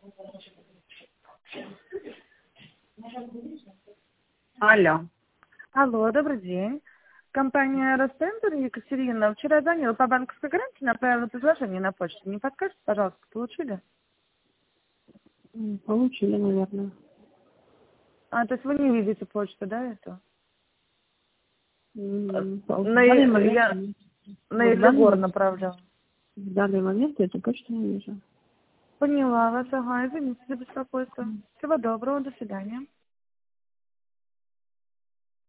Алло. Алло, добрый день. Компания Ростендер, Екатерина. Вчера звонила по банковской гарантии, направила предложение на почту. Не подскажете, пожалуйста, получили? Получили, наверное. То есть вы не видите почту, да, эту? В данный момент на Егор направляла. в данный момент я эту почту не вижу. Поняла вас, ага, извините за беспокойство. Всего доброго, до свидания.